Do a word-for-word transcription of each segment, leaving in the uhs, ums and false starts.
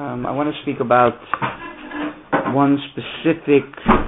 Um, I want to speak about one specific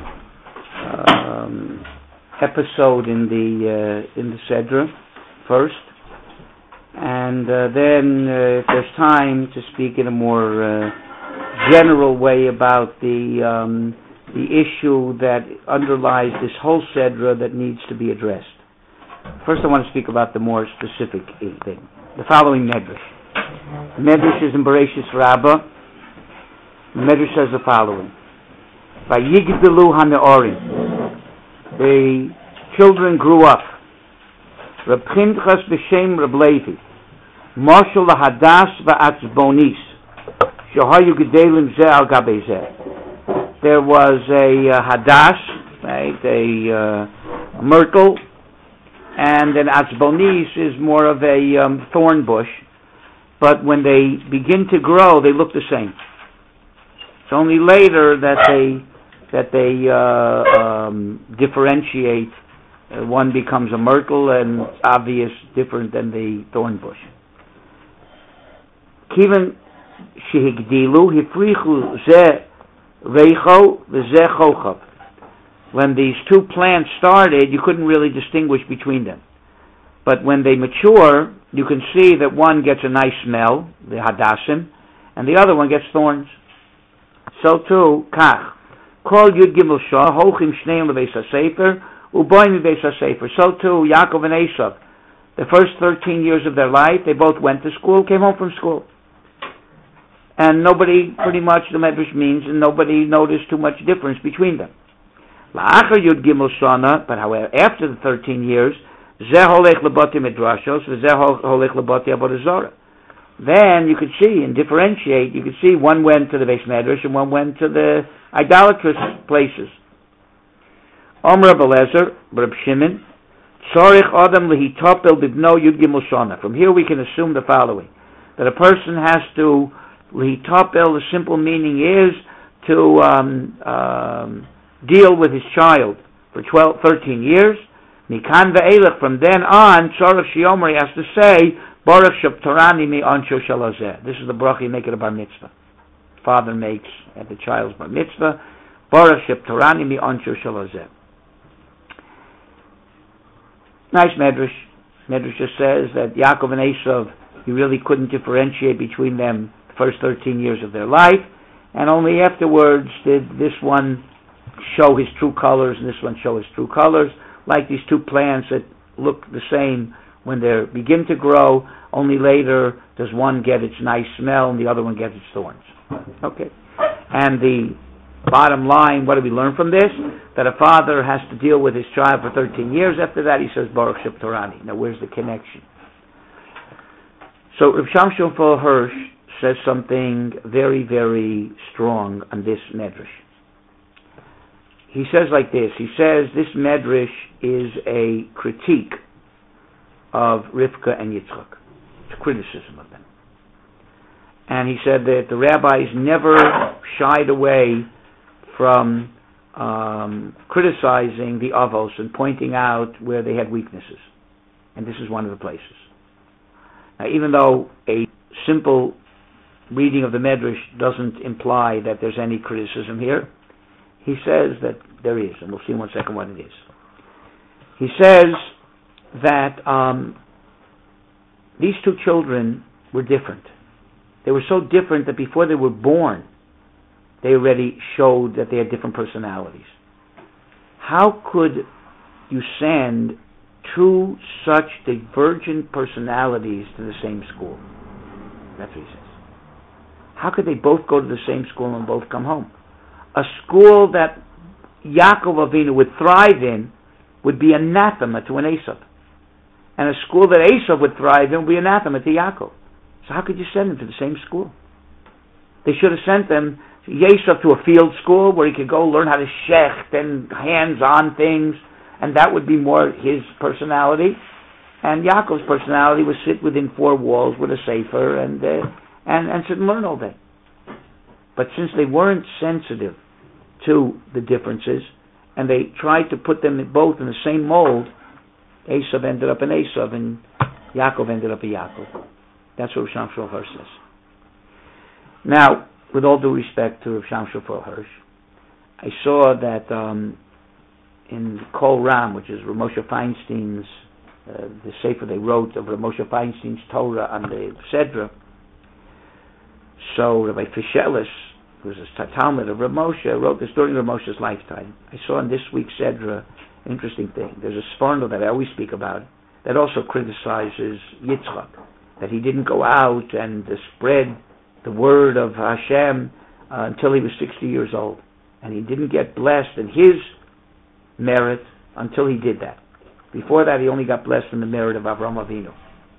um, episode in the uh, in the Sedra first, and uh, then, uh, if there's time, to speak in a more uh, general way about the um, the issue that underlies this whole Sedra that needs to be addressed. First, I want to speak about the more specific thing. The following Medrash. The Medrash is in Bereshis Rabbah. The Medrash says the following: Vayigdelu haneorim. The children grew up. Reb Pinchas b'shem Reb Levi, Moshel lahadas va'atzbonis, shehayu gedelim zeh al gabei zeh. There was a uh, hadas, right, a, uh, a myrtle, and an atzbonis is more of a um, thorn bush. But when they begin to grow, they look the same. It's only later that they that they uh, um, differentiate. Uh, one becomes a myrtle, and it's obvious different than the thorn bush. Kiven shehigdilu hifrichu ze reicho v'ze chochav. When these two plants started, you couldn't really distinguish between them. But when they mature, you can see that one gets a nice smell, the hadassim, and the other one gets thorns. So too, kach. Kol yud gimel shah, hochim shneim lebeis hasefer, uboim lebeis hasefer. So too, Yaakov and Esav. The first thirteen years of their life, they both went to school, came home from school. And nobody, pretty much, the Medrash means, and nobody noticed too much difference between them. La'achar yud gimel shana, but however, after the thirteen years, Zeh holech lebati midrashos, v'zeh holech lebati avodah zarah. Then you could see and differentiate. You could see one went to the Beis Medrash and one went to the idolatrous places. Omer Reb Eliezer, Reb Shimon, tzorich adam lehitopel bibno yud gimel shana. From here we can assume the following: that a person has to lehitopel. The simple meaning is to um, um, deal with his child for twelve, thirteen years. Mikan ve'elech, from then on, tzorich shiomer, he has to say, Baruch sheptorani mi ansho shalazeh. This is the bracha you make at a bar mitzvah. Father makes at the child's bar mitzvah, Baruch sheptorani mi ansho shalazeh. Nice Medrash. Medrash just says that Yaakov and Esav, he really couldn't differentiate between them the first thirteen years of their life, and only afterwards did this one show his true colors and this one show his true colors. Like these two plants that look the same when they begin to grow, only later does one get its nice smell and the other one gets its thorns. Okay. And the bottom line, what do we learn from this? That a father has to deal with his child for thirteen years. After that, he says, Baruch Sheptorani. Now, where's the connection? So, Reb Shamshon Hirsch says something very, very strong on this medrash. He says like this. He says this medrash is a critique of Rivka and Yitzchak. It's a criticism of them. And he said that the rabbis never shied away from um, criticizing the Avos and pointing out where they had weaknesses. And this is one of the places. Now, even though a simple reading of the medrash doesn't imply that there's any criticism here, he says that there is, and we'll see in one second what it is. He says that um, these two children were different. They were so different that before they were born, they already showed that they had different personalities. How could you send two such divergent personalities to the same school? That's what he says. How could they both go to the same school and both come home? A school that Yaakov Avinu would thrive in would be anathema to an Esav. And a school that Esav would thrive in would be anathema to Yaakov. So how could you send them to the same school? They should have sent them, Esav, to a field school where he could go learn how to shecht and hands-on things, and that would be more his personality. And Yaakov's personality would sit within four walls with a sefer and, uh, and, and sit and learn all day. But since they weren't sensitive to the differences, and they tried to put them both in the same mold, Esav ended up an Esav, and Yaakov ended up a Yaakov. That's what Shamshon Hirsch says. Now, with all due respect to Rav Sham Shmuel Hirsch, I saw that um, in Kol Ram, which is Rav Moshe Feinstein's, uh, the sefer they wrote of Rav Moshe Feinstein's Torah on the Sedra, so Rabbi Fishelis, who was a Talmud of Rav Moshe, wrote this during Rav Moshe's lifetime. I saw in this week's Sedra an interesting thing. There's a Sforno that I always speak about that also criticizes Yitzchak, that he didn't go out and uh, spread the word of Hashem uh, until he was sixty years old. And he didn't get blessed in his merit until he did that. Before that, he only got blessed in the merit of Avraham Avinu.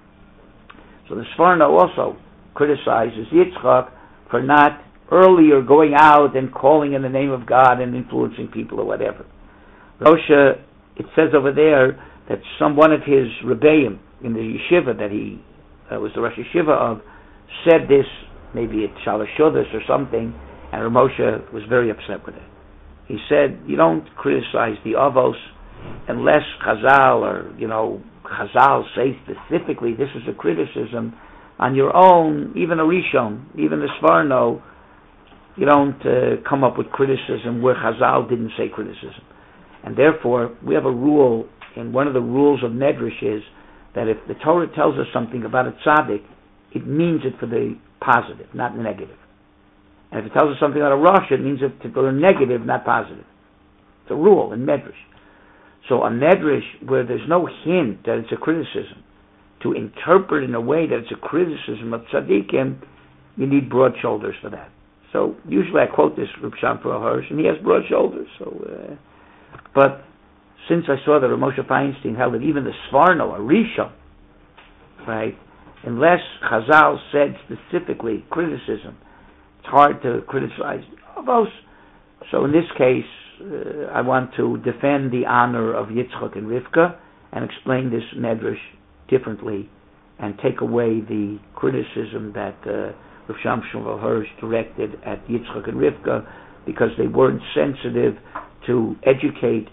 So the Sforno also criticizes Yitzchak for not earlier going out and calling in the name of God and influencing people or whatever. Moshe, it says over there that some one of his rebbeim in the yeshiva that he uh, was the Rosh Yeshiva of said this, maybe at Shalosh Shudas or something, and Rav Moshe was very upset with it. He said, you don't criticize the Avos unless Chazal or, you know, Chazal say specifically this is a criticism on your own, even a Rishon, even the Sforno, you don't uh, come up with criticism where Chazal didn't say criticism. And therefore, we have a rule, and one of the rules of Medrash is that if the Torah tells us something about a tzaddik, it means it for the positive, not the negative. And if it tells us something about a Rosh, it means it for the negative, not positive. It's a rule in Medrash. So a Medrash where there's no hint that it's a criticism, to interpret in a way that it's a criticism of tzaddikim, you need broad shoulders for that. So usually I quote this Rav Sham Shmuel Hirsch, and he has broad shoulders. So, uh, but since I saw that Rav Moshe Feinstein held that even the Sforno, a Rishon, right, unless Chazal said specifically criticism, it's hard to criticize Avos. So in this case, uh, I want to defend the honor of Yitzchak and Rivka and explain this Medrash differently and take away the criticism that uh, Rav Sham Shmuel Hirsch directed at Yitzchak and Rivka because they weren't sensitive to educate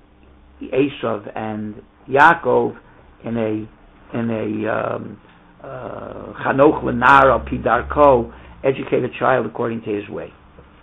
Esav and Yaakov in a in a um, uh, Chanoch L'nar al pi darko, educate a child according to his way.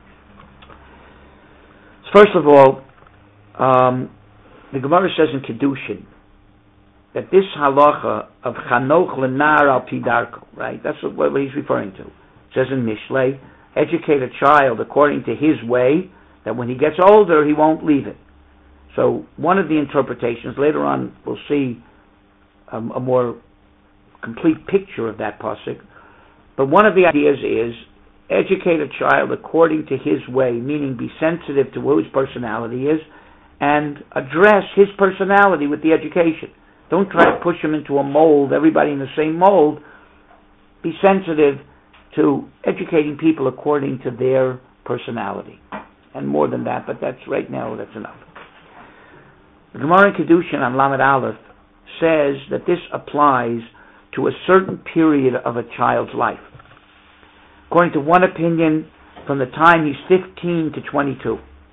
First of all, um, the Gemara says in Kedushin that this halacha of Chanoch L'nar al pi darko, right? That's what, what he's referring to. It says in Mishlei, educate a child according to his way, that when he gets older, he won't leave it. So one of the interpretations, later on we'll see um, a more complete picture of that pasuk, but one of the ideas is educate a child according to his way, meaning be sensitive to who his personality is and address his personality with the education. Don't try to push him into a mold, everybody in the same mold. Be sensitive to educating people according to their personality. And more than that, but that's right now, that's enough. The Gemara in Kedushin on Lamed Aleph says that this applies to a certain period of a child's life. According to one opinion, from the time he's fifteen to twenty-two.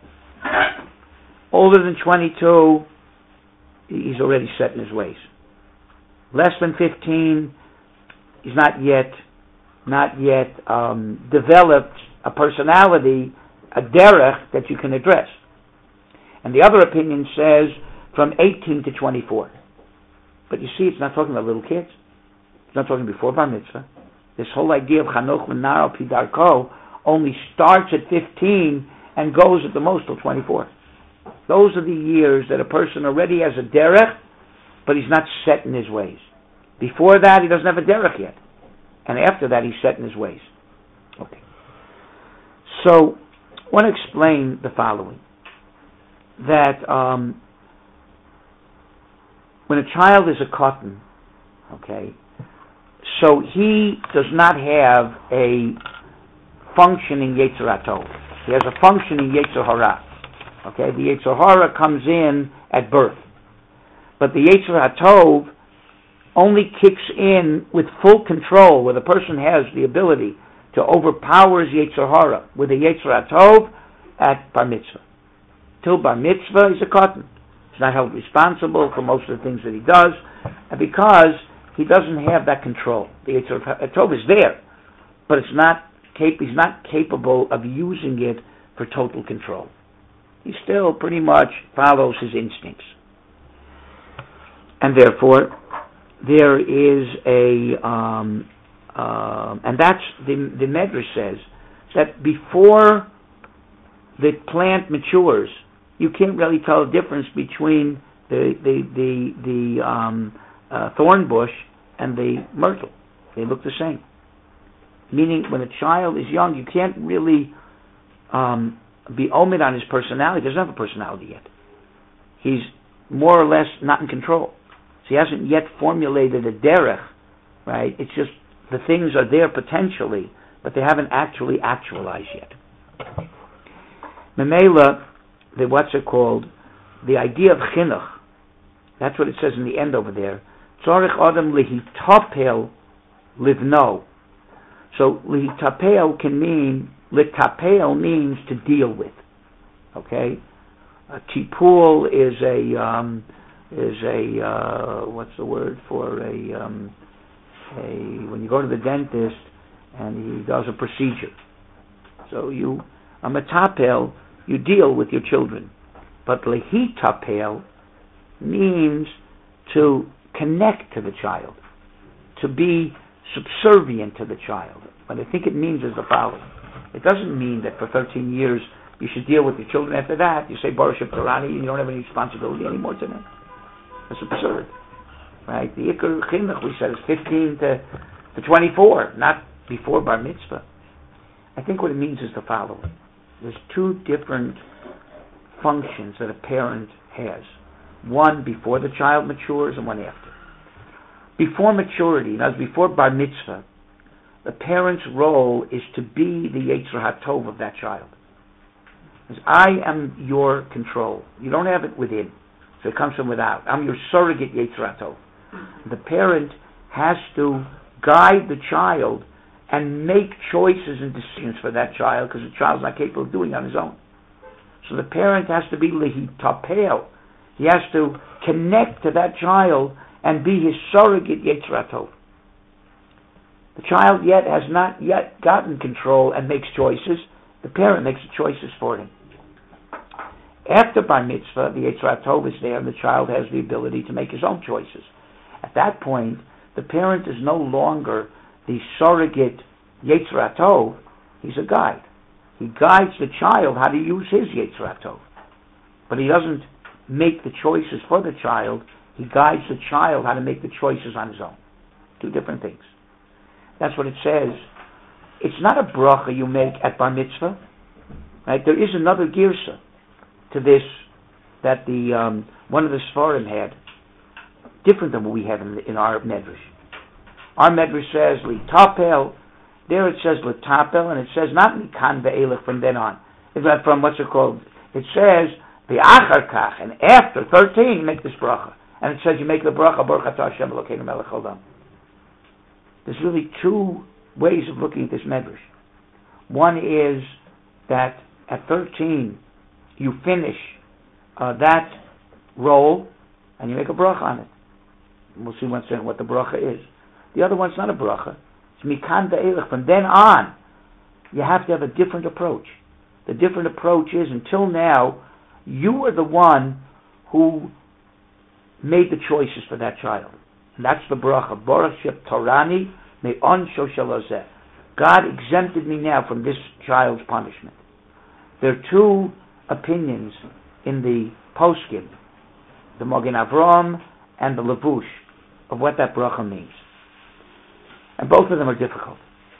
Older than twenty-two, he's already set in his ways. Less than fifteen, he's not yet, not yet um, developed a personality, a derech that you can address. And the other opinion says from eighteen to twenty-four. But you see, it's not talking about little kids. It's not talking before bar mitzvah. This whole idea of Chanoch L'nar al pi darko only starts at fifteen and goes at the most till twenty-four. Those are the years that a person already has a derech, but he's not set in his ways. Before that, he doesn't have a derech yet. And after that, he's set in his ways. Okay. So, I want to explain the following. That um, when a child is a cotton, okay, so he does not have a functioning Yetzer HaTov. He has a functioning Yetzer Hara. Okay, the Yetzer Hara comes in at birth. But the Yetzer HaTov only kicks in with full control, where the person has the ability to overpower his Yetzer Hara with the Yetzer HaTov at bar mitzvah. Till bar mitzvah, he's a cotton. He's not held responsible for most of the things that he does, and because he doesn't have that control. The Yetzer HaTov is there, but it's not cap- he's not capable of using it for total control. He still pretty much follows his instincts. And therefore, there is a, um, uh, and that's, the, the Medrash says, that before the plant matures, you can't really tell the difference between the the the, the um, uh, thorn bush and the myrtle. They look the same. Meaning, when a child is young, you can't really um, be omid on his personality. He doesn't have a personality yet. He's more or less not in control. So he hasn't yet formulated a derech, right? It's just the things are there potentially, but they haven't actually actualized yet. Memela, the what's it called? The idea of chinuch. That's what it says in the end over there. Tzorich adam lihitapel livno. So lihitapel can mean, litapel means to deal with. Okay? A tipul is a, um, is a, uh, what's the word for a, um, a, when you go to the dentist and he does a procedure. So you, a metapel, you deal with your children. But lehitapel means to connect to the child, to be subservient to the child. What I think it means is the following. It doesn't mean that for thirteen years you should deal with your children. After that, you say Baruch Torani and you don't have any responsibility anymore to them. That's absurd. Right? The Ikar Chinuch, we said, is fifteen to, to twenty-four, not before Bar Mitzvah. I think what it means is the following. There's two different functions that a parent has. One before the child matures and one after. Before maturity, that is before Bar Mitzvah, the parent's role is to be the Yetzer HaTov of that child. Because I am your control. You don't have it within, so it comes from without. I'm your surrogate Yetzer HaTov. The parent has to guide the child and make choices and decisions for that child because the child's not capable of doing it on his own. So the parent has to be lehitapel. He has to connect to that child and be his surrogate Yetzer HaTov. The child yet has not yet gotten control and makes choices. The parent makes the choices for him. After Bar Mitzvah, the Yetzer HaTov is there and the child has the ability to make his own choices. At that point, the parent is no longer the surrogate Yetzer HaTov. He's a guide. He guides the child how to use his Yetzer HaTov. But he doesn't make the choices for the child. He guides the child how to make the choices on his own. Two different things. That's what it says. It's not a bracha you make at Bar Mitzvah. Right? There is another girsa to this that the um, one of the Sfarim had, different than what we have in, in our Medrash. Our Medrash says litapel. There it says litapel, and it says not mikan ve'elech from then on. It's not from what's it called? It says ve'achar kach, and after thirteen you make this bracha, and it says you make the bracha Baruch Atah Hashem Elokeinu Melech Haolam. There's really two ways of looking at this Medrash. One is that at thirteen you finish uh, that role and you make a bracha on it. And we'll see once in what the bracha is. The other one's not a bracha. It's mikan ve'elech. From then on, you have to have a different approach. The different approach is, until now, you are the one who made the choices for that child. And that's the bracha. Baruch Torani me'on shoshalozeh. God exempted me now from this child's punishment. There are two opinions in the poskim, the Magen Avraham and the Levush, of what that bracha means. And both of them are difficult.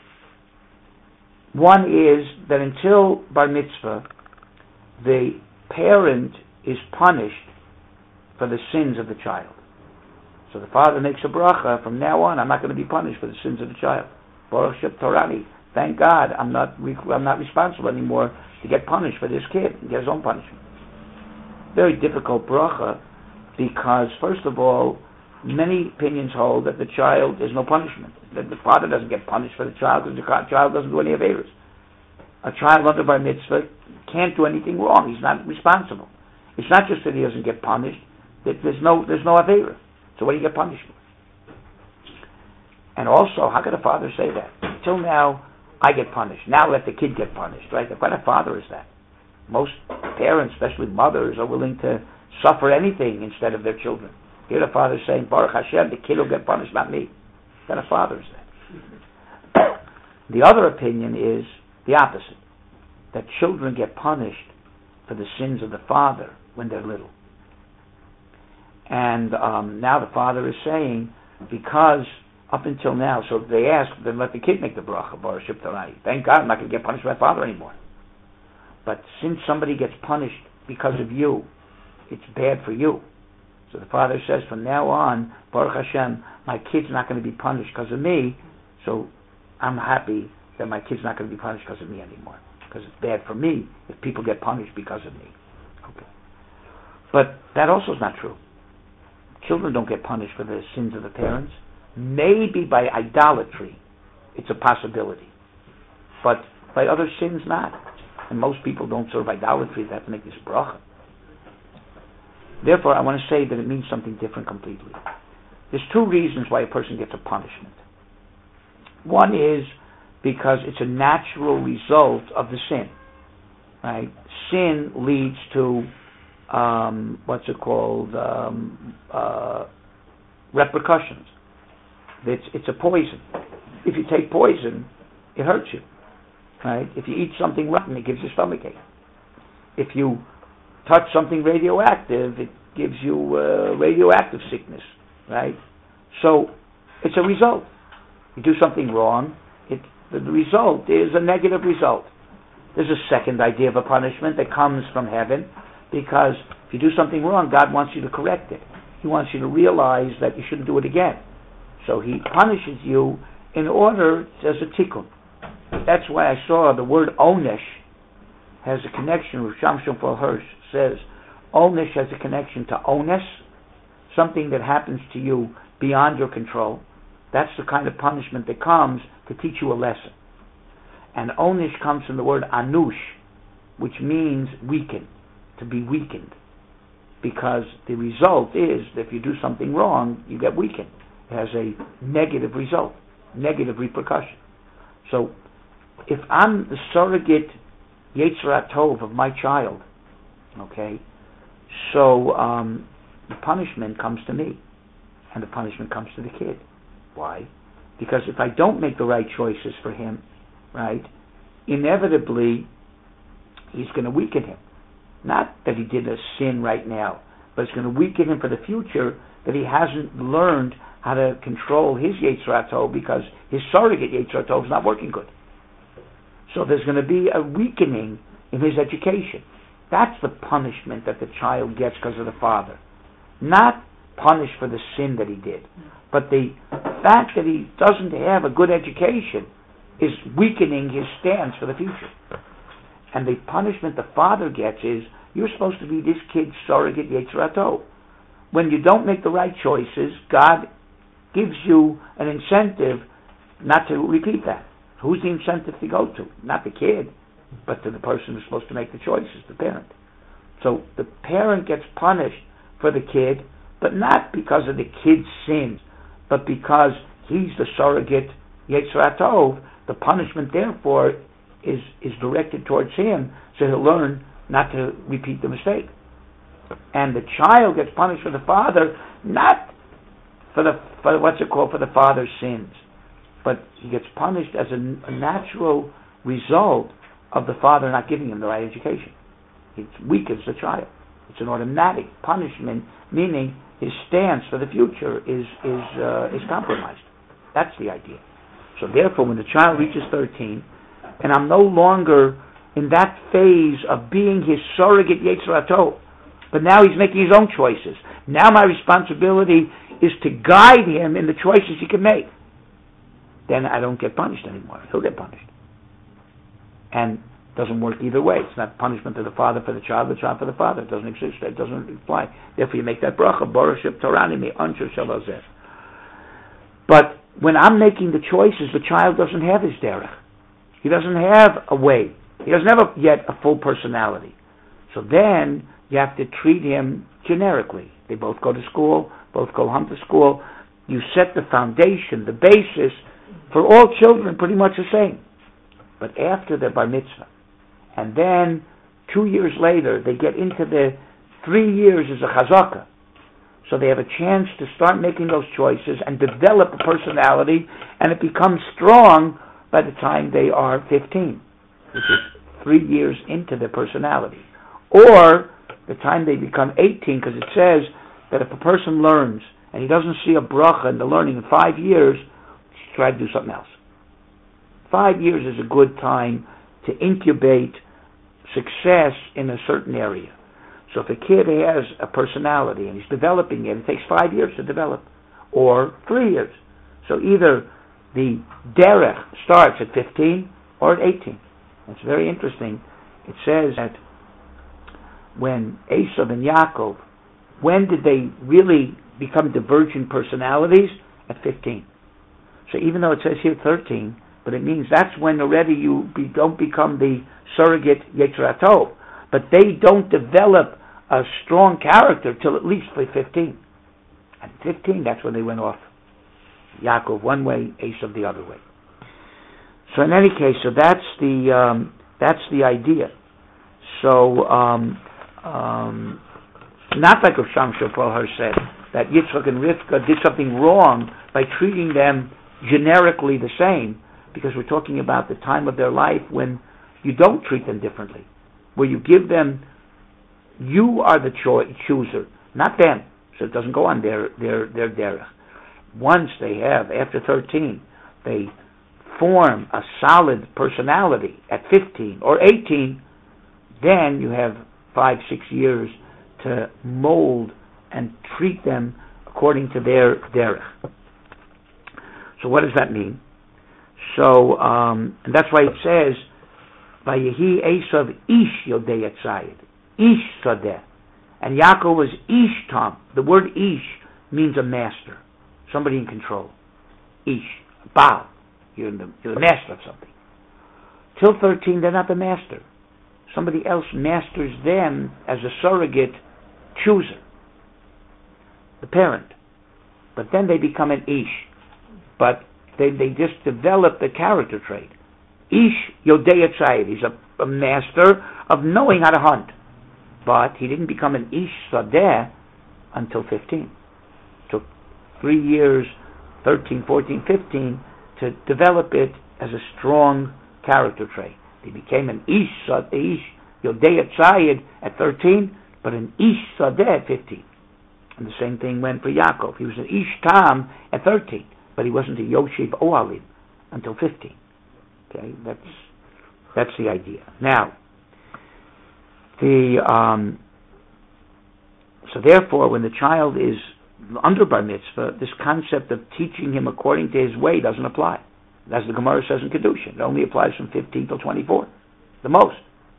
One is that until Bar Mitzvah, the parent is punished for the sins of the child. So the father makes a bracha, from now on I'm not going to be punished for the sins of the child. Baruch Shem Torani. Thank God I'm not I'm not responsible anymore to get punished for this kid and get his own punishment. Very difficult bracha, because first of all, many opinions hold that the child is no punishment. That the father doesn't get punished for the child because the child doesn't do any averos. A child under Bar Mitzvah can't do anything wrong. He's not responsible. It's not just that he doesn't get punished. That there's no there's no avera. So what do you get punished for? And also, how could a father say that? Until now, I get punished. Now let the kid get punished, right? What kind of father is that? Most parents, especially mothers, are willing to suffer anything instead of their children. Here the father's saying, Baruch Hashem, the kid will get punished, not me. What kind of father is that? The other opinion is the opposite, that children get punished for the sins of the father when they're little. And um, now the father is saying, because up until now, so they ask, then let the kid make the bracha, Baruch Shib Tarai. Thank God I'm not going to get punished by my father anymore. But since somebody gets punished because of you, it's bad for you. So the father says, from now on, Baruch Hashem, my kid's not going to be punished because of me, so I'm happy that my kid's not going to be punished because of me anymore. Because it's bad for me if people get punished because of me. Okay. But that also is not true. Children don't get punished for the sins of the parents. Maybe by idolatry, it's a possibility. But by other sins, not. And most people don't serve idolatry. They have to make this bracha. Therefore, I want to say that it means something different completely. There's two reasons why a person gets a punishment. One is because it's a natural result of the sin. Right? Sin leads to um, what's it called? Um, uh, repercussions. It's it's a poison. If you take poison, it hurts you. Right? If you eat something rotten, it gives you stomachache. If you touch something radioactive, it gives you uh, radioactive sickness. Right? So it's a result. You do something wrong, it, the result is a negative result. There's a second idea of a punishment that comes from heaven, because if you do something wrong, God wants you to correct it. He wants you to realize that you shouldn't do it again. So He punishes you in order as a tikkun. That's why I saw the word onesh has a connection with Shamshon Fol Hirsch says onesh has a connection to onus, something that happens to you beyond your control. That's the kind of punishment that comes to teach you a lesson. And onesh comes from the word anush, which means weaken, to be weakened. Because the result is that if you do something wrong, you get weakened. It has a negative result, negative repercussion. So, if I'm the surrogate Yetzer HaTov of my child, okay, so um, the punishment comes to me, and the punishment comes to the kid. Why? Because if I don't make the right choices for him, right, inevitably he's going to weaken him. Not that he did a sin right now, but it's going to weaken him for the future, that he hasn't learned how to control his Yetzer HaTov because his surrogate Yetzer HaTov is not working good. So there's going to be a weakening in his education. That's the punishment that the child gets because of the father. Not punished for the sin that he did, but the fact that he doesn't have a good education is weakening his stance for the future. And the punishment the father gets is, you're supposed to be this kid's surrogate Yetzer HaTov. When you don't make the right choices, God gives you an incentive not to repeat that. Who's the incentive to go to? Not the kid, but to the person who's supposed to make the choices, the parent. So the parent gets punished for the kid, but not because of the kid's sins, but because he's the surrogate Yetzer HaTov. The punishment, therefore, is is directed towards him, so he'll learn not to repeat the mistake. And the child gets punished for the father, not for the for what's it called for the father's sins, but he gets punished as a, a natural result of the father not giving him the right education. It weakens the child. It's an automatic punishment, meaning his stance for the future is is uh, is compromised. That's the idea. So therefore, when the child reaches thirteen, and I'm no longer in that phase of being his surrogate Yetzer HaTov, but now he's making his own choices. Now my responsibility is to guide him in the choices he can make. Then I don't get punished anymore. He'll get punished. And it doesn't work either way. It's not punishment to the father for the child, the child for the father. It doesn't exist. It doesn't apply. Therefore you make that bracha, Baruch Shib Torani me Ansher Shalazeh. But when I'm making the choices, the child doesn't have his derech. He doesn't have a way. He doesn't have a, yet a full personality. So then you have to treat him generically. They both go to school, both go home to school. You set the foundation, the basis for all children pretty much the same. but after the bar mitzvah. And then two years later, they get into the three years as a chazaka. So they have a chance to start making those choices and develop a personality, and it becomes strong by the time they are fifteen, which is three years into their personality. Or the time they become eighteen, because it says that if a person learns and he doesn't see a bracha in the learning in five years, try to do something else. Five years is a good time to incubate success in a certain area. So if a kid has a personality and he's developing it, it takes five years to develop, or three years. So either the derech starts at fifteen or at eighteen. It's very interesting. It says that when Esav and Yaakov, when did they really become divergent personalities? At fifteen. So even though it says here thirteen, but it means that's when already you be, don't become the surrogate Yetzer HaTov. But they don't develop a strong character till at least for fifteen. At fifteen, that's when they went off. Yaakov one way, Esav the other way. So in any case, so that's the um, that's the idea. So um, um, not like Rav Sham Shaprohar said that Yitzchak and Rivka did something wrong by treating them generically the same, because we're talking about the time of their life when you don't treat them differently, where you give them, you are the cho- chooser, not them. So it doesn't go on their their their derech. Once they have, after thirteen, they form a solid personality at fifteen or eighteen, then you have five, six years to mold and treat them according to their derech. So what does that mean? So, um, and that's why it says, Vayehi Esav Ish Yodei Yatzayid, Ish Sadeh. And Yaakov was Ish Tam. The word Ish means a master, somebody in control. Ish, Baal. You're, in the, you're the master of something. Till thirteen, they're not the master. Somebody else masters them as a surrogate chooser, the parent. But then they become an Ish. But they they just develop the character trait. Ish Yodei Yatzayid. He's a, a master of knowing how to hunt. But he didn't become an Ish Sadeh until fifteen. It took three years, thirteen, fourteen, fifteen, to develop it as a strong character trait. He became an Ish Sadeh, Ish Yodei Yatzayid at thirteen, but an Ish Sadeh at fifteen. And the same thing went for Yaakov. He was an Ish Tam at thirteen, but he wasn't a Yoshev Ohalim until fifteen. Okay, that's that's the idea. Now, the um, so therefore, when the child is under bar mitzvah, this concept of teaching him according to his way doesn't apply. As the Gemara says in Kedushin, it only applies from fifteen till twenty-four, the most.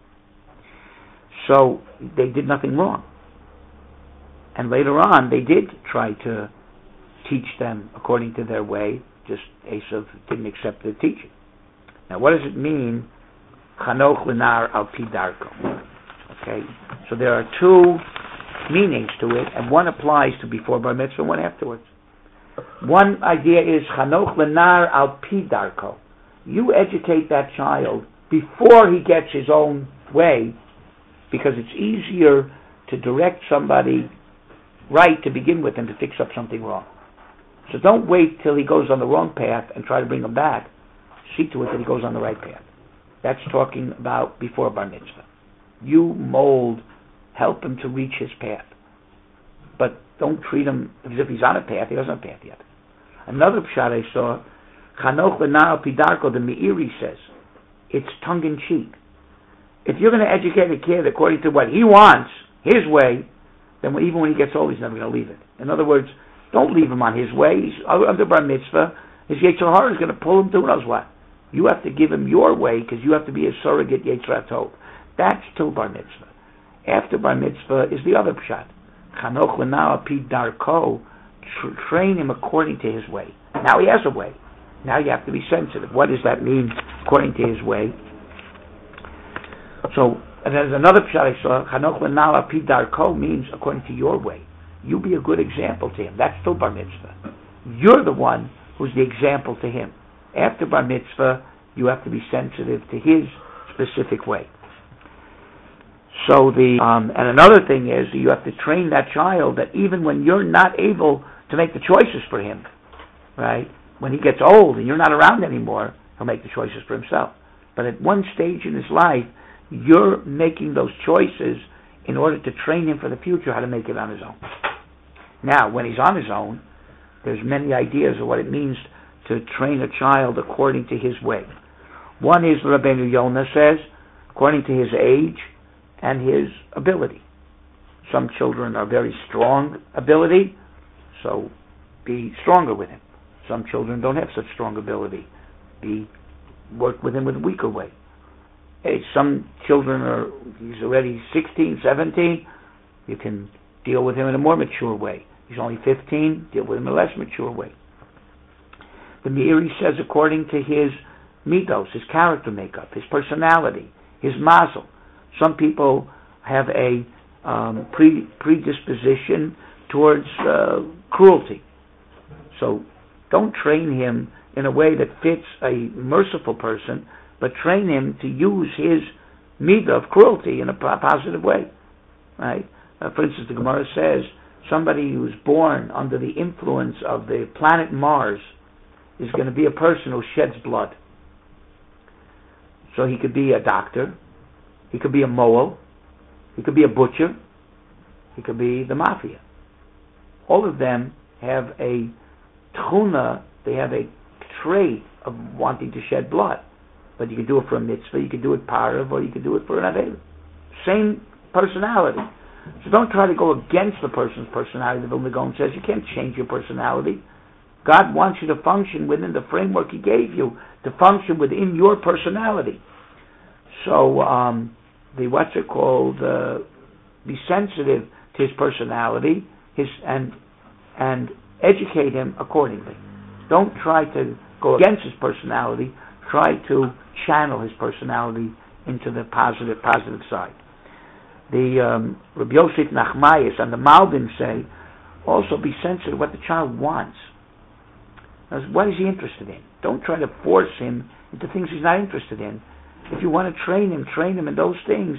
So they did nothing wrong. And later on, they did try to teach them according to their way, just Esav didn't accept the teaching. Now, what does it mean, Chanoch Lenar Al Pi Darko? Okay, so there are two meanings to it, and one applies to before Bar Mitzvah and one afterwards. One idea is Chanoch Lenar Al Pi Darko. You educate that child before he gets his own way, because it's easier to direct somebody right to begin with than to fix up something wrong. So don't wait till he goes on the wrong path and try to bring him back. See to it that he goes on the right path. That's talking about before Bar Mitzvah. You mold, help him to reach his path. But don't treat him as if he's on a path. He doesn't have a path yet. Another pshat I saw, Chanoch Lenar Pi Darko, the Meiri says, it's tongue-in-cheek. If you're going to educate a kid according to what he wants, his way, then even when he gets old, he's never going to leave it. In other words, don't leave him on his way. He's under Bar Mitzvah. His Yetzer Hara is going to pull him to who knows what. You have to give him your way, because you have to be a surrogate Yetzer HaTov. That's till Bar Mitzvah. After Bar Mitzvah is the other pshat. Chanoch Lenar Pi Darko, train him according to his way. Now he has a way. Now you have to be sensitive. What does that mean, according to his way? So, and there's another pshat I saw, Chanoch Lenar Pi Darko means according to your way. You be a good example to him. That's still Bar Mitzvah. You're the one who's the example to him. After Bar Mitzvah, You have to be sensitive to his specific way. So the um, and another thing is you have to train that child that even when you're not able to make the choices for him, right? When he gets old and you're not around anymore, he'll make the choices for himself. But at one stage in his life, you're making those choices in order to train him for the future how to make it on his own. Now, when he's on his own, there's many ideas of what it means to train a child according to his way. One is, Rabbeinu Yonah says, according to his age and his ability. Some children are very strong ability, so be stronger with him. Some children don't have such strong ability. Be work with him with a weaker way. Hey, some children are, he's already sixteen, seventeen, you can deal with him in a more mature way. He's only fifteen, deal with him in a less mature way. The Meiri says according to his midos, his character makeup, his personality, his mazel. Some people have a um, pre- predisposition towards uh, cruelty. So don't train him in a way that fits a merciful person, but train him to use his midah of cruelty in a positive way. Right? Uh, for instance, the Gemara says somebody who's born under the influence of the planet Mars is going to be a person who sheds blood. So he could be a doctor, he could be a moel, he could be a butcher, he could be the mafia. All of them have a tchuna, they have a trait of wanting to shed blood. But you can do it for a mitzvah, you can do it parav, or you can do it for an aved. Same personality. So don't try to go against the person's personality. The Vilna Gaon says you can't change your personality. God wants you to function within the framework He gave you, to function within your personality. So um, the what's it called? Uh, be sensitive to his personality, his and and educate him accordingly. Don't try to go against his personality. Try to channel his personality into the positive positive side. The um, Rabbi Yosef Nachmayis and the Malbim say also be sensitive to what the child wants. Now, what is he interested in? Don't try to force him into things he's not interested in. If you want to train him, train him in those things.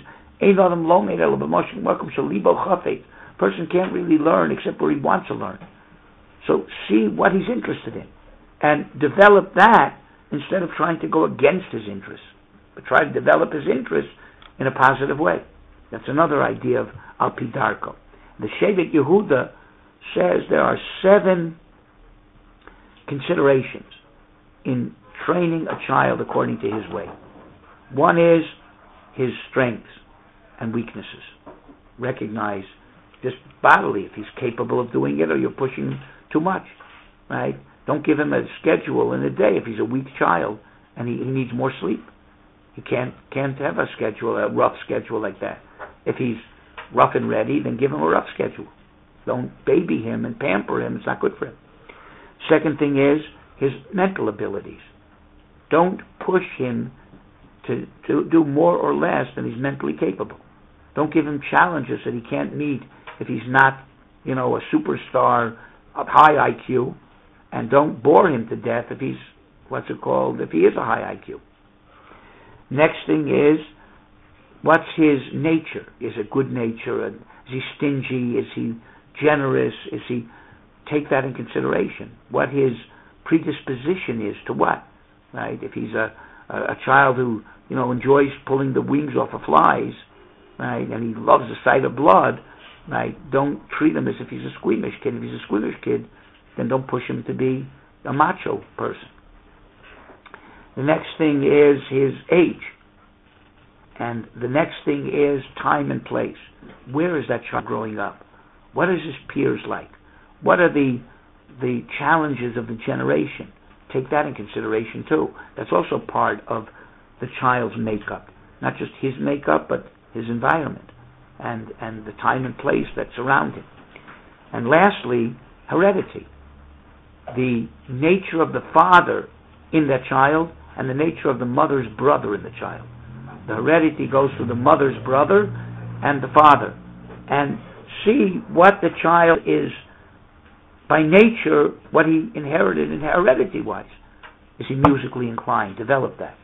Person can't really learn except where he wants to learn. So see what he's interested in and develop that instead of trying to go against his interests. But try to develop his interests in a positive way. That's another idea of Al Pi Darko. The Shevet Yehuda says there are seven considerations in training a child according to his way. One is his strengths and weaknesses. Recognize just bodily if he's capable of doing it or you're pushing too much, right? Don't give him a schedule in a day if he's a weak child and he, he needs more sleep. He can't can't have a schedule, a rough schedule like that. If he's rough and ready, then give him a rough schedule. Don't baby him and pamper him. It's not good for him. Second thing is his mental abilities. Don't push him to, to do more or less than he's mentally capable. Don't give him challenges that he can't meet if he's not, you know, a superstar of high I Q. And don't bore him to death if he's, what's it called, if he is a high I Q. Next thing is, what's his nature? Is it good nature? Is he stingy? Is he generous? Is he, take that in consideration. What his predisposition is to what, right? If he's a, a, a child who, you know, enjoys pulling the wings off of flies, right, and he loves the sight of blood, right, don't treat him as if he's a squeamish kid. If he's a squeamish kid, then don't push him to be a macho person. The next thing is his age. And the next thing is time and place. Where is that child growing up? What is his peers like? What are the the challenges of the generation? Take that in consideration too. That's also part of the child's makeup. Not just his makeup, but his environment and, and the time and place that's around him. And lastly, heredity. The nature of the father in that child and the nature of the mother's brother in the child. The heredity goes to the mother's brother and the father. And see what the child is by nature, what he inherited in heredity-wise. Is he musically inclined? Develop that.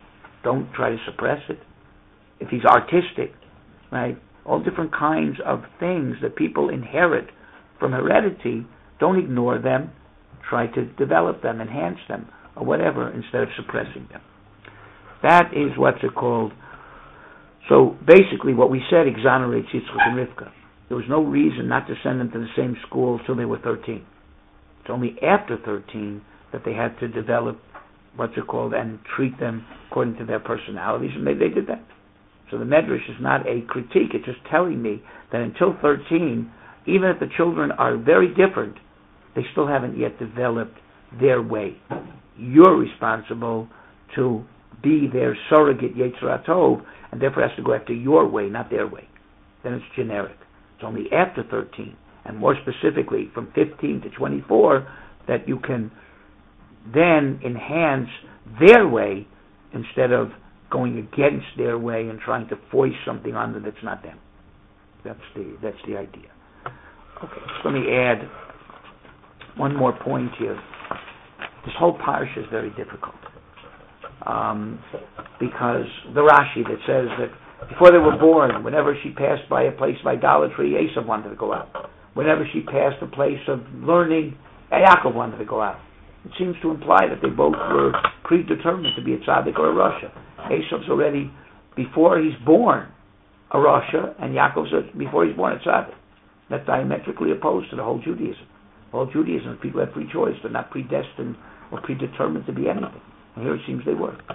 don't try to suppress it. If he's artistic, right? All different kinds of things that people inherit from heredity, don't ignore them. Try to develop them, enhance them, or whatever, instead of suppressing them. That is what's it called. So basically what we said exonerates Yitzchak and Rivka. There was no reason not to send them to the same school till they were thirteen. It's only after thirteen that they had to develop what's it called and treat them according to their personalities, and they, they did that. So the Medrash is not a critique, it's just telling me that until thirteen, even if the children are very different, they still haven't yet developed their way. You're responsible to be their surrogate Yetzirah Tov, and therefore has to go after your way, not their way. Then it's generic. It's only after thirteen, and more specifically from fifteen to twenty-four, that you can then enhance their way instead of going against their way and trying to foist something on them that's not them. That's the that's the idea. Okay, so let me add one more point here. This whole parsha is very difficult um, because the Rashi that says that before they were born, whenever she passed by a place of idolatry, Esav wanted to go out. Whenever she passed a place of learning, Yaakov wanted to go out. It seems to imply that they both were predetermined to be a tzaddik or a rasha. Esav's already, before he's born, a rasha, and Yaakov's a, before he's born, a tzaddik. That's diametrically opposed to the whole Judaism. All Judaism, people have free choice. They're not predestined or predetermined to be anything. And here it seems they were.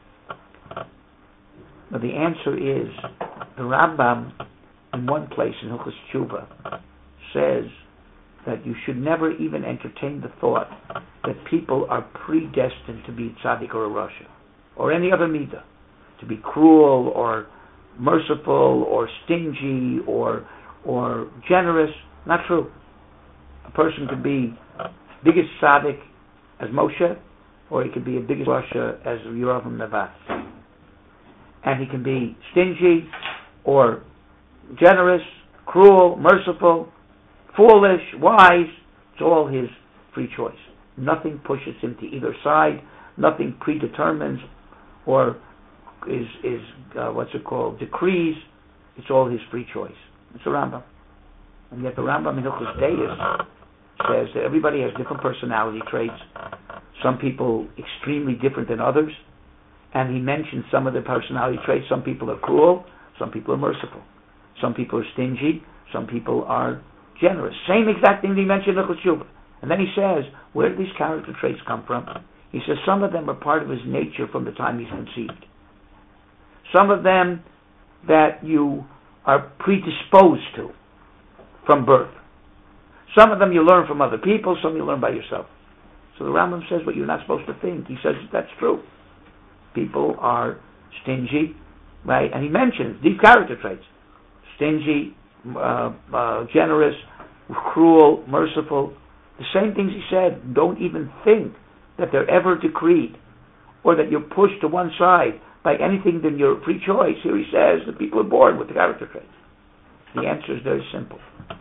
But the answer is, the Rambam, in one place in Hilchos Tshuva, says that you should never even entertain the thought that people are predestined to be tzaddik or a rasha, or any other midah, to be cruel or merciful or stingy or or generous. Not true. A person could be biggest tzaddik as Moshe, or he could be a biggest rasha as Yeravam Nevat. And he can be stingy or generous, cruel, merciful, foolish, wise. It's all his free choice. Nothing pushes him to either side. Nothing predetermines or is is uh, what's it called decrees. It's all his free choice. It's the Rambam, and yet the Rambam in Hilchos Deis says that everybody has different personality traits. Some people extremely different than others, and he mentions some of the personality traits. Some people are cruel. Some people are merciful. Some people are stingy. Some people are generous. Same exact thing that he mentioned in Hilchos Tshuva. And then he says, where do these character traits come from? He says some of them are part of his nature from the time he's conceived. Some of them that you are predisposed to from birth. Some of them you learn from other people, some you learn by yourself. So the Rambam says what you're not supposed to think. He says that's true. People are stingy, right? And he mentions these character traits. Stingy, uh, uh, generous, cruel, merciful. The same things he said, don't even think that they're ever decreed or that you're pushed to one side by anything than your free choice. Here he says that people are born with the character traits. The answer is very simple.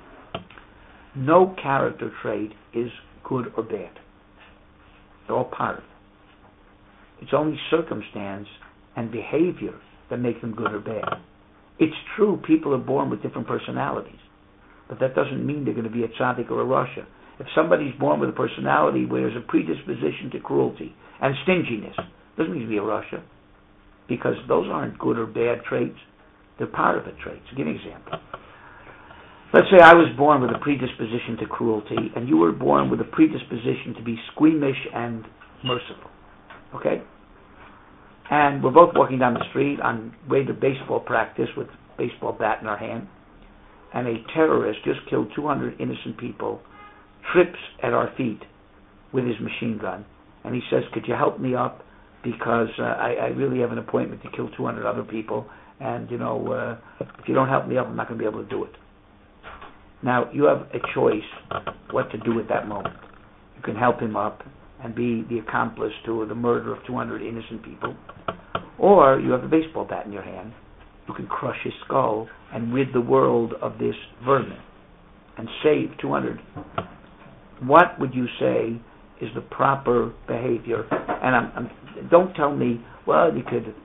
No character trait is good or bad. They're all part of it. It's only circumstance and behavior that make them good or bad. It's true people are born with different personalities, but that doesn't mean they're going to be a tzaddik or a rasha. If somebody's born with a personality where there's a predisposition to cruelty and stinginess, doesn't mean to be a rasha, because those aren't good or bad traits. They're part of the traits. I'll give you an example. Let's say I was born with a predisposition to cruelty, and you were born with a predisposition to be squeamish and merciful. Okay? And we're both walking down the street on way to baseball practice with a baseball bat in our hand, and a terrorist just killed two hundred innocent people, trips at our feet with his machine gun, and he says, could you help me up, because uh, I, I really have an appointment to kill two hundred other people, and, you know, uh, if you don't help me up, I'm not going to be able to do it. Now, you have a choice what to do at that moment. You can help him up and be the accomplice to the murder of two hundred innocent people, or you have a baseball bat in your hand. You can crush his skull and rid the world of this vermin and save two hundred. What would you say is the proper behavior? And I'm, I'm, don't tell me, well, you could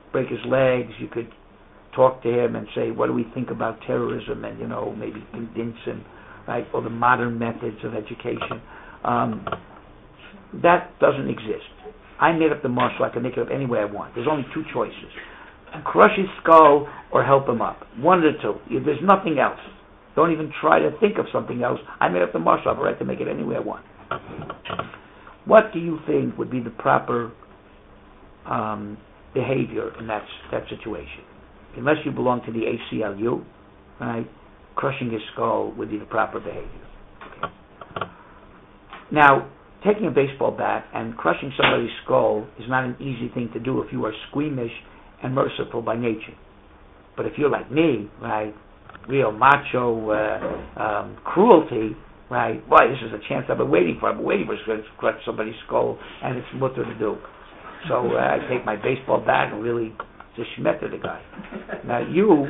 break his legs. You could talk to him and say, what do we think about terrorism, and, you know, maybe convince him, right, or the modern methods of education. Um, that doesn't exist. I made up the marshal. I can make it up any way I want. There's only two choices. Crush his skull or help him up. One of the two. There's nothing else. Don't even try to think of something else. I made up the marshal. I have a right to make it any way I want. What do you think would be the proper um, behavior in that that situation? Unless you belong to the A C L U, right? Crushing his skull would be the proper behavior. Okay. Now, taking a baseball bat and crushing somebody's skull is not an easy thing to do if you are squeamish and merciful by nature. But if you're like me, right, real macho uh, um, cruelty, right, boy, this is a chance I've been waiting for. I've been waiting for to crush somebody's skull, and it's mutter to do. So uh, I take my baseball bat and really just schmetter the guy. Now you,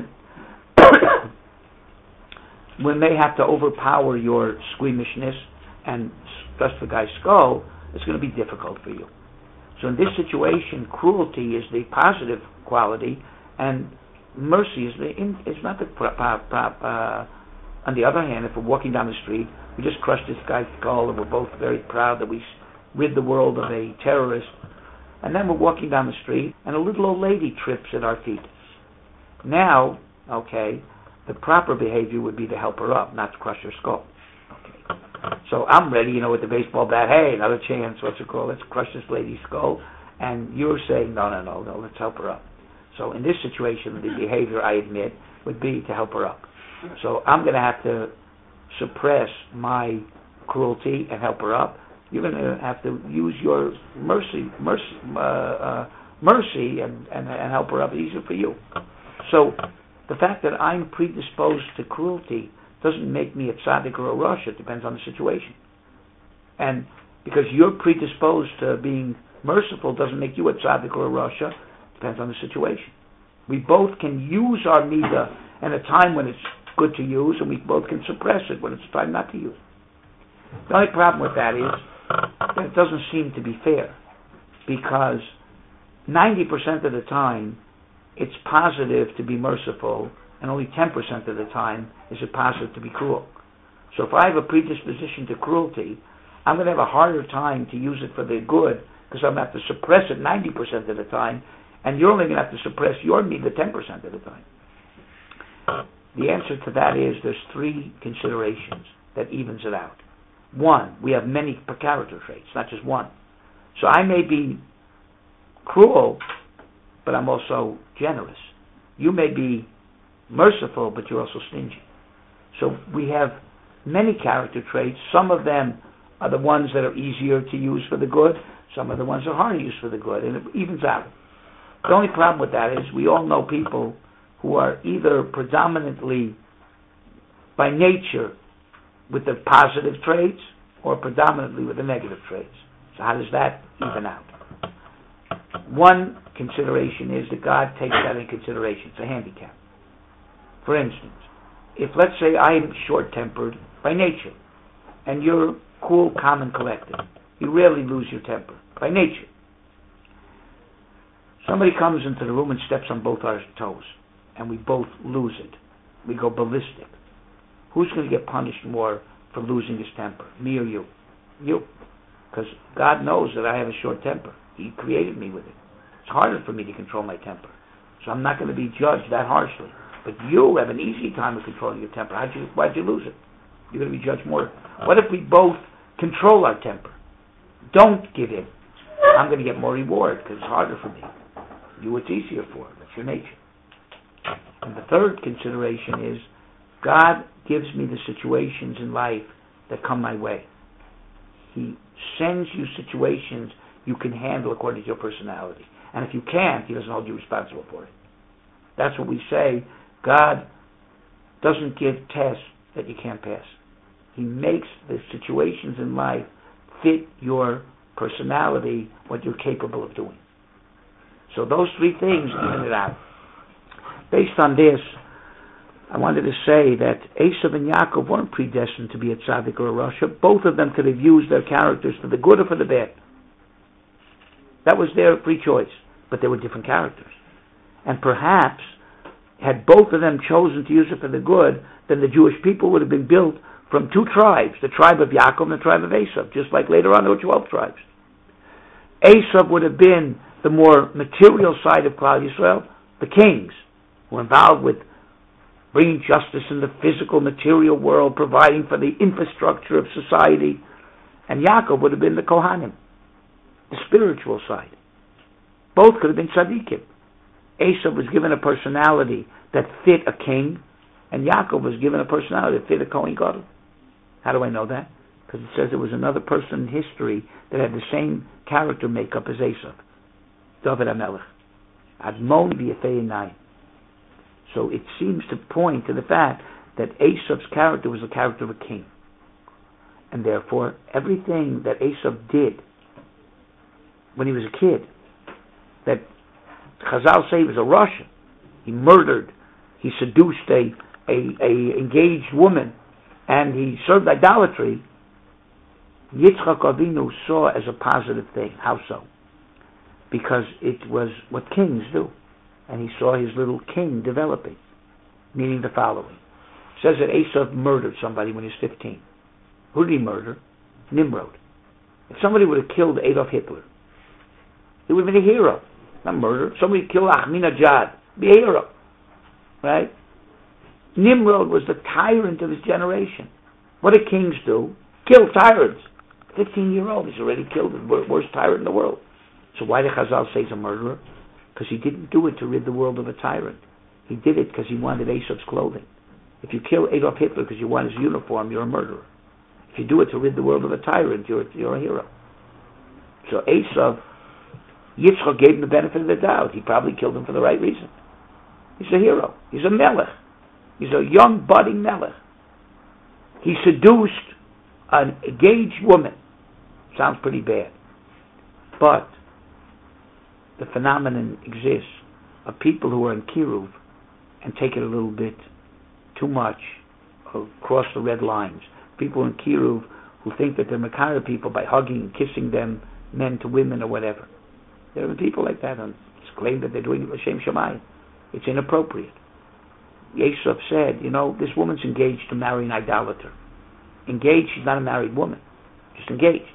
when they have to overpower your squeamishness and crush the guy's skull, it's going to be difficult for you. So in this situation, cruelty is the positive quality, and mercy is the in, is not the pro, pro, pro, uh, on the other hand, if we're walking down the street, we just crushed this guy's skull, and we're both very proud that we rid the world of a terrorist. And then we're walking down the street, and a little old lady trips at our feet. Now, okay, the proper behavior would be to help her up, not to crush her skull. Okay. So I'm ready, you know, with the baseball bat. Hey, another chance. What's it called? Let's crush this lady's skull. And you're saying, no, no, no, no. Let's help her up. So in this situation, the behavior, I admit, would be to help her up. So I'm going to have to suppress my cruelty and help her up. You're going to have to use your mercy, mercy, uh, uh, mercy, and, and and help her up. It's easier for you. So the fact that I'm predisposed to cruelty doesn't make me a tzaddik or a rosh. It depends on the situation. And because you're predisposed to being merciful doesn't make you a tzaddik or a rosh. It depends on the situation. We both can use our midah at a time when it's good to use, and we both can suppress it when it's time not to use. The only problem with that is that it doesn't seem to be fair, because ninety percent of the time it's positive to be merciful, and only ten percent of the time is it positive to be cruel. So if I have a predisposition to cruelty, I'm going to have a harder time to use it for the good, because I'm going to have to suppress it ninety percent of the time, and you're only going to have to suppress your me the ten percent of the time. The answer to that is there's three considerations that evens it out. One, we have many character traits, not just one. So I may be cruel, but I'm also generous. You may be merciful, but you're also stingy. So we have many character traits. Some of them are the ones that are easier to use for the good. Some are the ones that are harder to use for the good, and it evens out. The only problem with that is we all know people who are either predominantly by nature with the positive traits or predominantly with the negative traits. So how does that even out? One consideration is that God takes that in consideration. It's a handicap. For instance, if let's say I'm short-tempered by nature and you're cool, calm, and collected, you rarely lose your temper by nature. Somebody comes into the room and steps on both our toes, and we both lose it. We go ballistic. Who's going to get punished more for losing his temper, me or you? You. Because God knows that I have a short temper. He created me with it. It's harder for me to control my temper. So I'm not going to be judged that harshly. But you have an easy time of controlling your temper. How'd you, why'd you lose it? You're going to be judged more. What if we both control our temper? Don't give in. I'm going to get more reward because it's harder for me. You, it's easier for. That's your nature. And the third consideration is God gives me the situations in life that come my way. He sends you situations you can handle according to your personality. And if you can't, He doesn't hold you responsible for it. That's what we say. God doesn't give tests that you can't pass. He makes the situations in life fit your personality, what you're capable of doing. So those three things even it out. Based on this, I wanted to say that Esav and Yaakov weren't predestined to be a tzaddik or a rasha. Both of them could have used their characters for the good or for the bad. That was their free choice, but they were different characters. And perhaps, had both of them chosen to use it for the good, then the Jewish people would have been built from two tribes, the tribe of Yaakov and the tribe of Esav, just like later on there were twelve tribes. Esav would have been the more material side of Klal Yisrael, the kings, who were involved with bringing justice in the physical, material world, providing for the infrastructure of society. And Yaakov would have been the Kohanim, the spiritual side. Both could have been tzaddikim. Esav was given a personality that fit a king, and Yaakov was given a personality that fit a Kohen Gadol. How do I know that? Because it says there was another person in history that had the same character makeup as Esav, David HaMelech. Admon v'yafei einayim. So it seems to point to the fact that Esav's character was the character of a king. And therefore, everything that Esav did when he was a kid, that Chazal say he was a Russian, he murdered, he seduced a, a, a engaged woman, and he served idolatry, Yitzchak Avinu saw as a positive thing. How so? Because it was what kings do. And he saw his little king developing, meaning the following. It says that Esav murdered somebody when he was fifteen. Who did he murder? Nimrod. If somebody would have killed Adolf Hitler, he would have been a hero. Not murder. Somebody killed Ahmadinejad, be a hero. Right? Nimrod was the tyrant of his generation. What do kings do? Kill tyrants. fifteen-year-old, he's already killed the worst tyrant in the world. So why did Chazal say he's a murderer? Because he didn't do it to rid the world of a tyrant. He did it because he wanted Esav's clothing. If you kill Adolf Hitler because you want his uniform, you're a murderer. If you do it to rid the world of a tyrant, you're, you're a hero. So Esav, Yitzchak gave him the benefit of the doubt. He probably killed him for the right reason. He's a hero. He's a melech. He's a young, budding melech. He seduced an engaged woman. Sounds pretty bad. But the phenomenon exists of people who are in Kiruv and take it a little bit too much, or cross the red lines. People in Kiruv who think that they're Makara people by hugging and kissing them, men to women or whatever. There are people like that and claim that they're doing it L'Shem Shamayim. It's inappropriate. Yosef said, you know, this woman's engaged to marry an idolater. Engaged, she's not a married woman. Just engaged.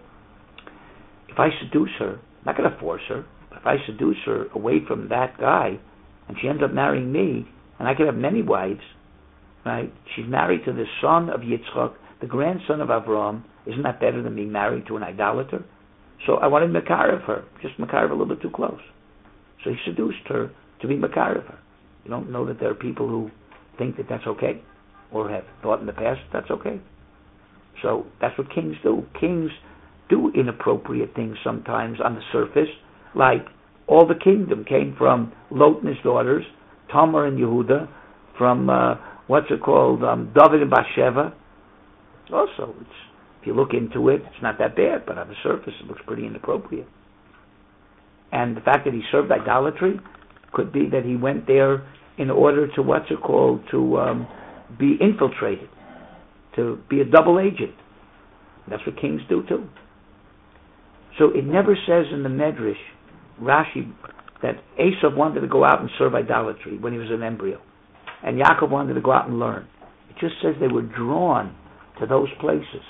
If I seduce her, I'm not going to force her, but if I seduce her away from that guy, and she ends up marrying me, and I could have many wives, right? She's married to the son of Yitzchak, the grandson of Avraham. Isn't that better than being married to an idolater? So I wanted Makarev her, just Makarev a little bit too close. So he seduced her to be Makarev her. You don't know that there are people who think that that's okay, or have thought in the past that's okay. So that's what kings do. Kings do inappropriate things sometimes on the surface, like all the kingdom came from Lot and his daughters, Tamar and Yehuda, from, uh, what's it called, um, David and Bathsheba. Also, it's, if you look into it, it's not that bad, but on the surface it looks pretty inappropriate. And the fact that he served idolatry could be that he went there in order to, what's it called, to um, be infiltrated, to be a double agent. That's what kings do too. So it never says in the Medrash, Rashi, that Esav wanted to go out and serve idolatry when he was an embryo, and Yaakov wanted to go out and learn. It just says they were drawn to those places.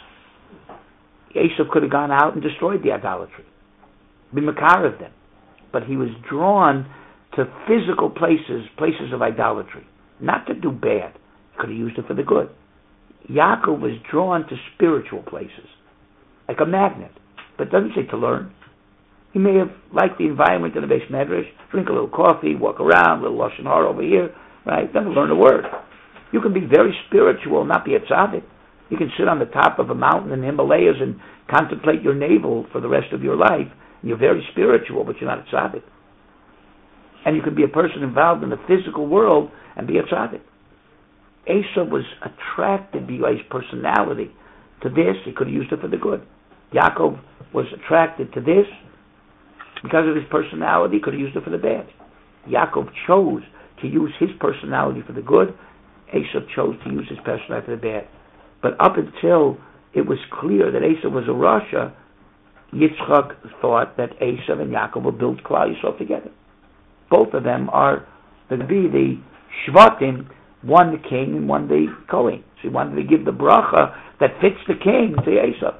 Esav could have gone out and destroyed the idolatry, be makar of them, but he was drawn to physical places, places of idolatry, not to do bad. He could have used it for the good. Yaakov was drawn to spiritual places, like a magnet, but it doesn't say to learn. He may have liked the environment in the Beis Medrash, drink a little coffee, walk around, a little Lashon Hara over here, right? Then learn a word. You can be very spiritual, not be a tzaddik. You can sit on the top of a mountain in the Himalayas and contemplate your navel for the rest of your life. And you're very spiritual, but you're not a tzaddik. And you can be a person involved in the physical world and be a tzaddik. Esav was attracted by his personality to this. He could have used it for the good. Yaakov was attracted to this because of his personality. He could have used it for the bad. Yaakov chose to use his personality for the good. Esav chose to use his personality for the bad. But up until it was clear that Esav was a Rasha, Yitzchak thought that Esav and Yaakov would build Klal Yisrael together. both of them are going to be the Shvatim, one the king and one the Kohen. So he wanted to give the bracha that fits the king to Esav.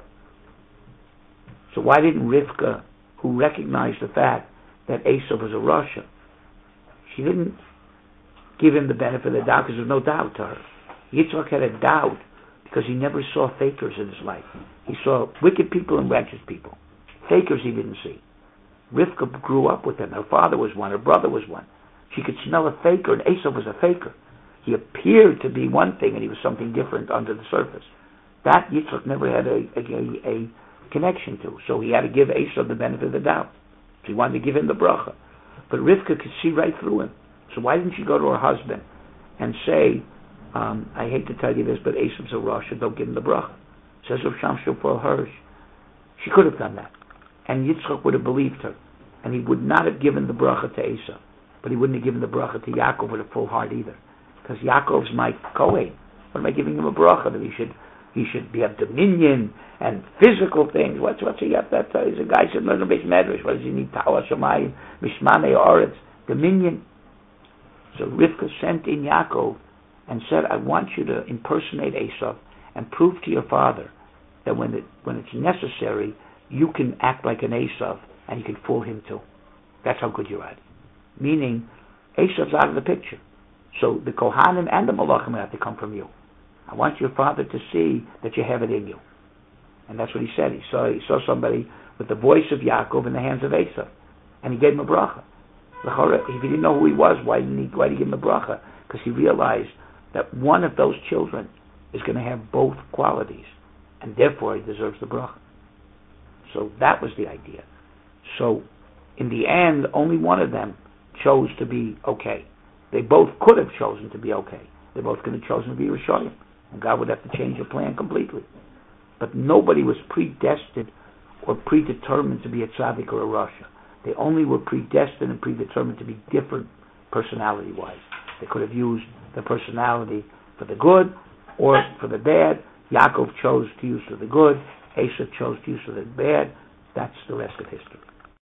So why didn't Rivka, who recognized the fact that Esav was a Rasha, she didn't give him the benefit of the doubt because there was no doubt to her. Yitzchak had a doubt because he never saw fakers in his life. He saw wicked people and righteous people. Fakers he didn't see. Rivka grew up with them. Her father was one. Her brother was one. She could smell a faker, and Esav was a faker. He appeared to be one thing, and he was something different under the surface. That Yitzchak never had a, a, a connection to. So he had to give Esav the benefit of the doubt. So he wanted to give him the bracha. But Rivka could see right through him. So why didn't she go to her husband and say, um, I hate to tell you this, but Esav's a Rasha, don't give him the bracha. Says Rav Shamshul for Hirsch. She could have done that. And Yitzchak would have believed her. And he would not have given the bracha to Esav. But he wouldn't have given the bracha to Yaakov with a full heart either. Because Yaakov's my Kohen. What am I giving him a bracha? That he should he should be have dominion and physical things. What's what's he have that? Uh, he's a guy who said learn a base medrash. What does he need? Ta'ala Shamayim, Mishmane Oretz, dominion. So Rivka sent in Yaakov and said, I want you to impersonate Esav and prove to your father that when it when it's necessary, you can act like an Esav and you can fool him too. That's how good you're at. Meaning, Esav's out of the picture. So the Kohanim and the Malachim have to come from you. I want your father to see that you have it in you. And that's what he said. He saw he saw somebody with the voice of Yaakov in the hands of Esav. And he gave him a bracha. If he didn't know who he was, why didn't he, why did he give him a bracha? Because he realized that one of those children is going to have both qualities. And therefore he deserves the bracha. So that was the idea. So in the end, only one of them chose to be okay. They both could have chosen to be okay. They both could have chosen to be Rishonim. And God would have to change the plan completely. But nobody was predestined or predetermined to be a tzaddik or a rasha. They only were predestined and predetermined to be different personality-wise. They could have used the personality for the good or for the bad. Yaakov chose to use for the good. Esav chose to use for the bad. That's the rest of history.